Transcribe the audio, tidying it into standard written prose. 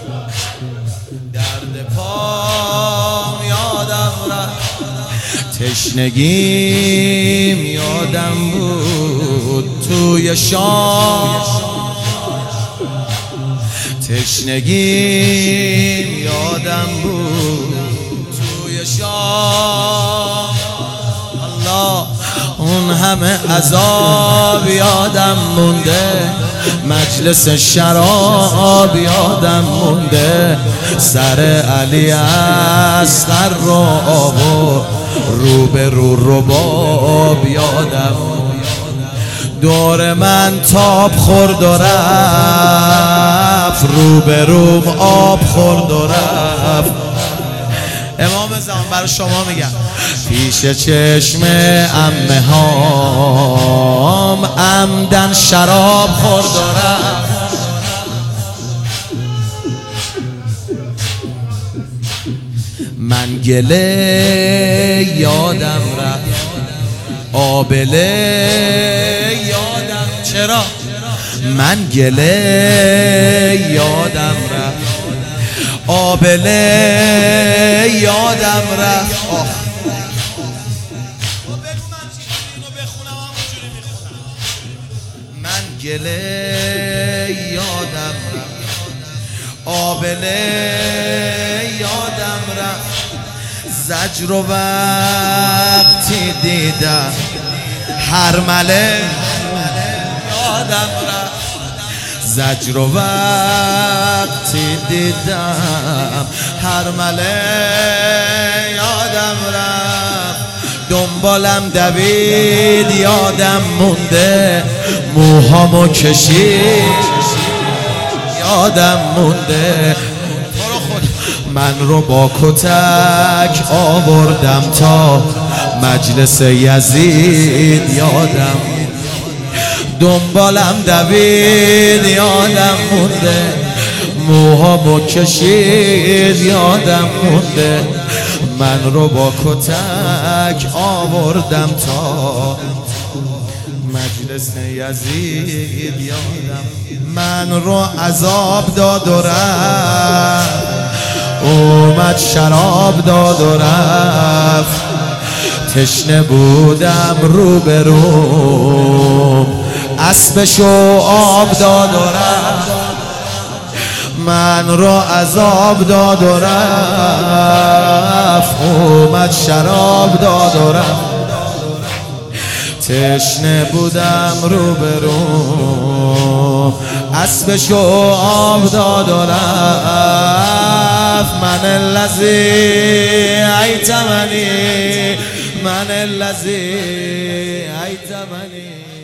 درد پام یادم رفت، تشنگیم یادم بود توی شام، تشنگیم یادم بود توی شام. الله، اون همه عذاب یادم مونده، مجلس شراب یادم مونده، سر علی اصغر رو آورد روبرو رباب یادم مونده، دور من تاب خورد و رفت، روبروم آب خورد و رفت. امام زمان برای شما میگم، پیش چشم عمه هام عمدن شراب خورد و رفت، من گله یادم رفت، آبله یادم، چرا؟ من گله یادم رفت، آبله یادم رفت. من گله یادم رفت، آبله یادم رفت، زجر و وقتی دیدم هرمله یادم رفت، زجر و وقتی دیدم هرمله یادم رفت، دنبالم دوید یادم مونده، موهامو کشید یادم مونده، من رو با کتک آوردم تا مجلس یزید یادم، دنبالم دوید یادم مونده، موهامو کشید یادم مونده، من رو با کتک آوردم تا مجلس یزید یادم، من رو عذاب داد و رفت، اومد شراب داد و رفت، تشنه بودم روبروم اسبشو آب داد و رفت، من رو عذاب داد و رفت، اومد شراب داد و رفت، تشنه بودم روبروم اسبشو آب داد و رفت، من الذی ایتمنی، من الذی ایتمنی.